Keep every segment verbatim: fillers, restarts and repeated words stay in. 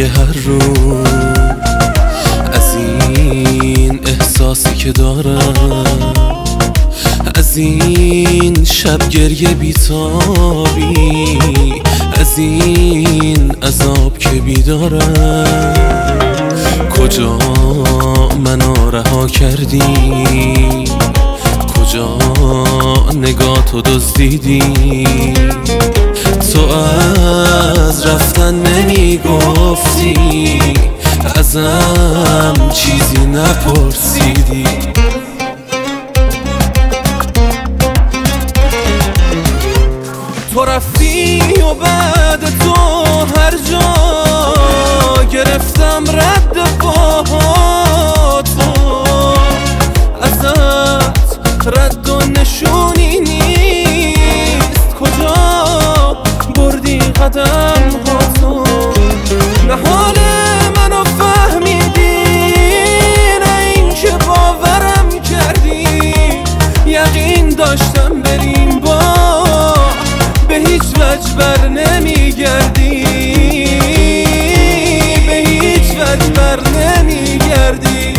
برای هر روز از این احساسی که دارم، از این شب گریه بیتابی، از این عذاب که بیدارم. کجا منو رها کردی، کجا نگاه تو دزدیدی، تو از رفتن نمی گفتی، ازم چیزی نپرسیدی. تو رفتی و بعد تو هر جا گرفتم رد پاهاتو، ازت رد و نشونی نیست، کجا بردی قدم هاتو. نه حال منو فهمیدی، نه این که باورم کردی، یقین داشتم بریم با به هیچ وجه بر نمیگردی، به هیچ وجه بر نمیگردی.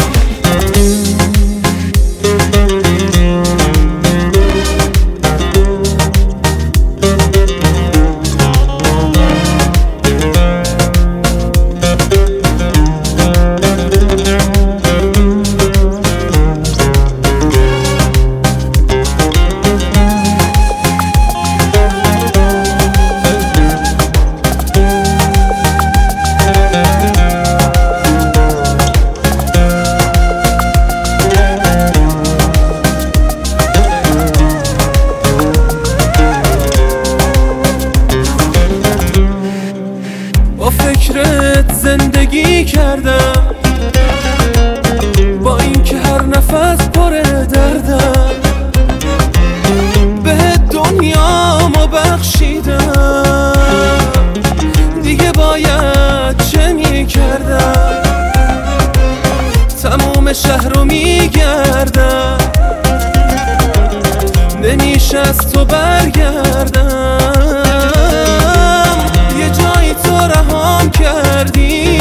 فکرت زندگی کردم، با اینکه هر نفس پر دردم، به دنیامو بخشیدم، دیگه باید چه میکردم؟ تموم شهر رو میگردم، نمیشه از تو برگردم. یه جایی تو رهام کردی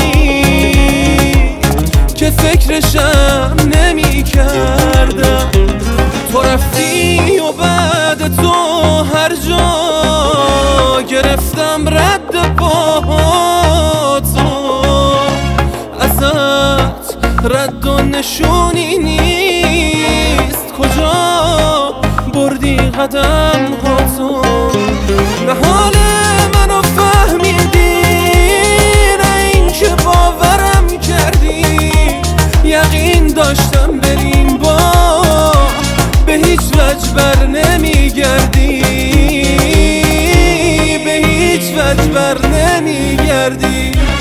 که فکرشم نمی کردم. تو رفتی و بعد تو هر جا گرفتم رد پاهاتو، ازت رد و نشونی نیست، کجا بردی قدم هاتو. نه حال منو فهمیدی، نه این که باورم کردی، یقین داشتم بریم با به هیچ وجه بر نمیگردی، به هیچ وجه بر نمیگردی.